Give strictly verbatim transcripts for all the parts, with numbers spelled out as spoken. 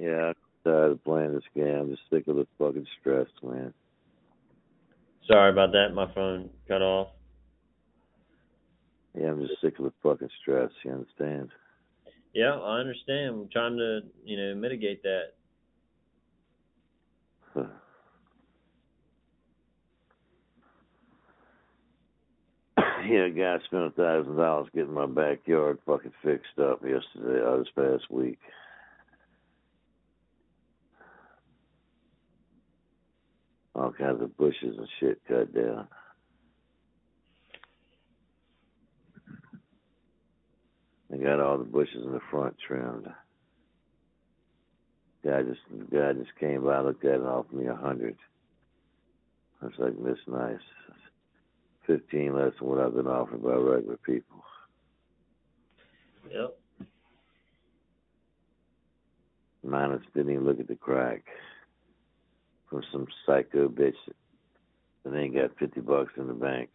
Yeah, I'm tired of playing this game. I'm just sick of the fucking stress, man. Sorry about that. My phone cut off. Yeah, I'm just sick of the fucking stress. You understand? Yeah, I understand. I'm trying to, you know, mitigate that. Yeah, a guy spent a thousand dollars getting my backyard fucking fixed up yesterday, or this past week. All kinds of bushes and shit cut down. I got all the bushes in the front trimmed. Guy just guy just came by, looked at it, and offered me a hundred. I was like, "Miss Nice, fifteen less than what I've been offered by regular people." Yep. Minus didn't even look at the crack from some psycho bitch that ain't got fifty bucks in the bank.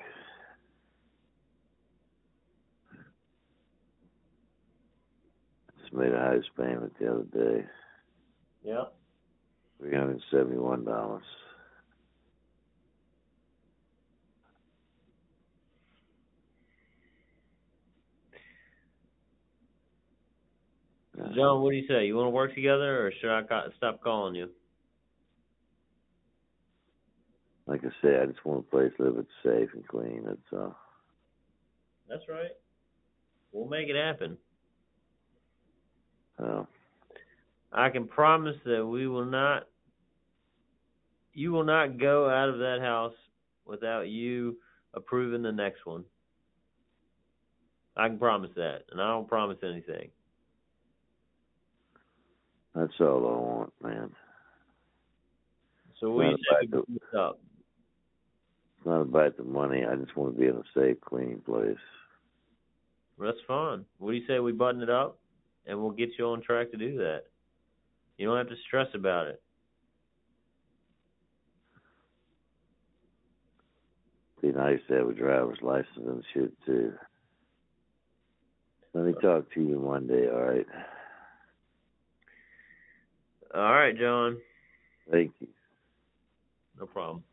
Just made a house payment the other day, Yep. three hundred and seventy-one dollars. John, what do you say? You want to work together, or should I ca- stop calling you? Like I said, I just want a place a little bit safe and clean. That's all. That's right. We'll make it happen. Oh. I can promise that we will not, you will not go out of that house without you approving the next one. I can promise that, and I don't promise anything. That's all I want, man. So what do you say we the, put this up? It's not about the money. I just want to be in a safe, clean place. Well, that's fine. What do you say we button it up, and we'll get you on track to do that? You don't have to stress about it. Be nice to have a driver's license and shit, too. Let me talk to you one day, all right? All right, John. Thank you. No problem.